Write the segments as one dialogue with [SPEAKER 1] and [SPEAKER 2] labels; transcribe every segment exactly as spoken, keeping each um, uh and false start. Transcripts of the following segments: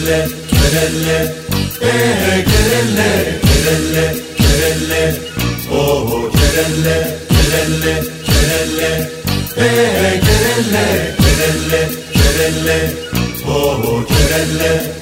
[SPEAKER 1] kerelle kerelle eh kerelle kerelle kerelle oh kerelle kerelle kerelle eh kerelle kerelle kerelle oh kerelle.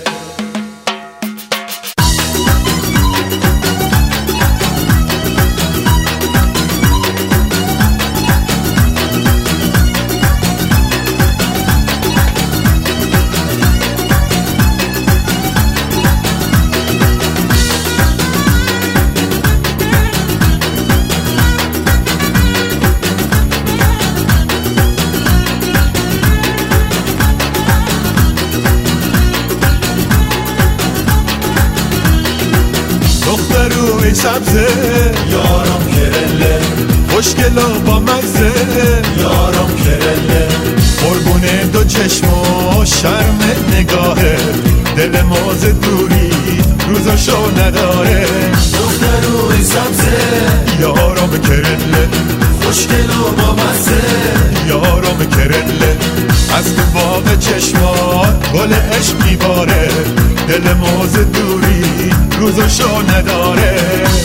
[SPEAKER 2] روی سبزه
[SPEAKER 1] یارم کرله
[SPEAKER 2] خوشگلا با مزه
[SPEAKER 1] یارم کرله
[SPEAKER 2] قربونه دو چشم و شرم نگاهه دل موز دوری روزاشو نداره
[SPEAKER 1] دختر روی سبزه
[SPEAKER 2] یارم کرله
[SPEAKER 1] خوشگلا با مزه
[SPEAKER 2] یارم کرله از تو باغ چشمات گل عشق میباره دل موز دوری روزاشو نداره.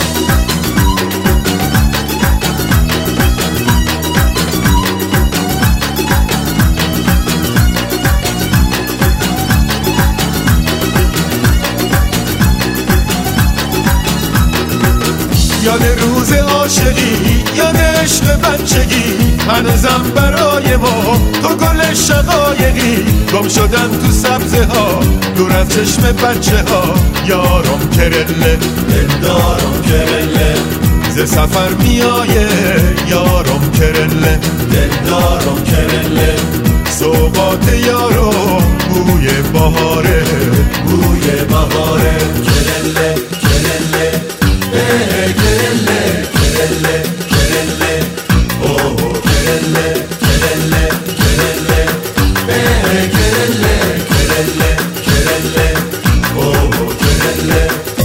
[SPEAKER 2] یاد روز عاشقی یاد عشق بچگی هنوزم برای ما تو گل شقایقی گم شدن تو سبزه ها دور از چشم بچه ها یارم کرله
[SPEAKER 1] دلدارم کرله
[SPEAKER 2] ز سفر میایه یارم کرله
[SPEAKER 1] دلدارم کرله
[SPEAKER 2] سوقات یارم بوی بهاره
[SPEAKER 1] بوی بهاره کرله کرله eh kerelle kerelle kerelle oh kerelle kerelle kerelle eh kerelle kerelle kerelle oh kerelle.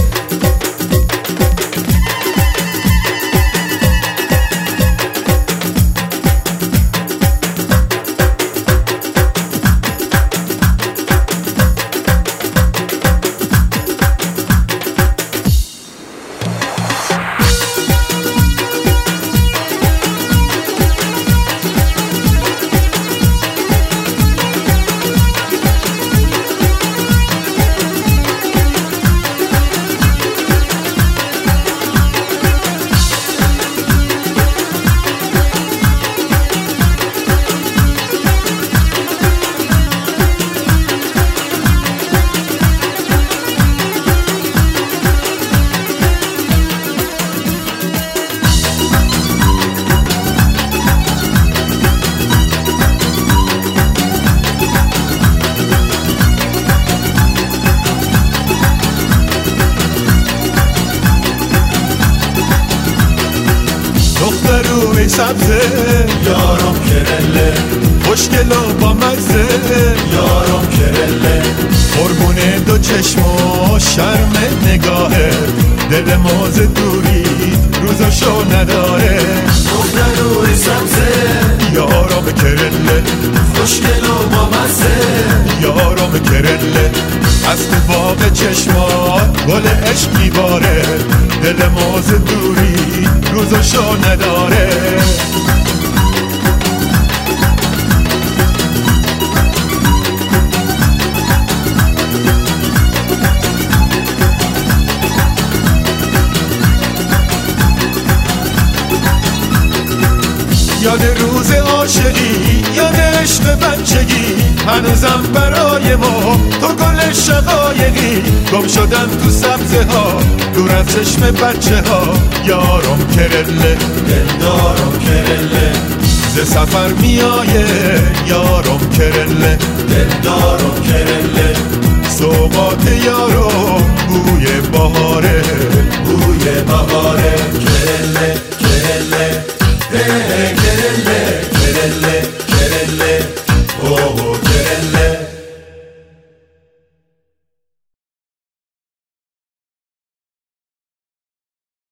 [SPEAKER 2] روی سبزه
[SPEAKER 1] یارم کرله
[SPEAKER 2] خوشگلا با مزه
[SPEAKER 1] یارم کرله
[SPEAKER 2] قربونه دو چشم و شرم نگاهه دل موز دوری روزاشو نداره
[SPEAKER 1] دختر روی سبزه
[SPEAKER 2] یارم کرله
[SPEAKER 1] خوشگلا با مزه
[SPEAKER 2] یارم کرله از تو باغ چشمات گل عشق میباره دل موز دوری روزاشو نداره. یاد روز عاشقی یاد عشق بچگی هنوزم برای ما تو گل شقایقی گم شدن تو سبزه ها دور از چشم بچه ها یارم کرله
[SPEAKER 1] دلدارم کرله
[SPEAKER 2] ز سفر میایه یارم کرله
[SPEAKER 1] دلدارم کرله
[SPEAKER 2] سوقات یارم بوی بهاره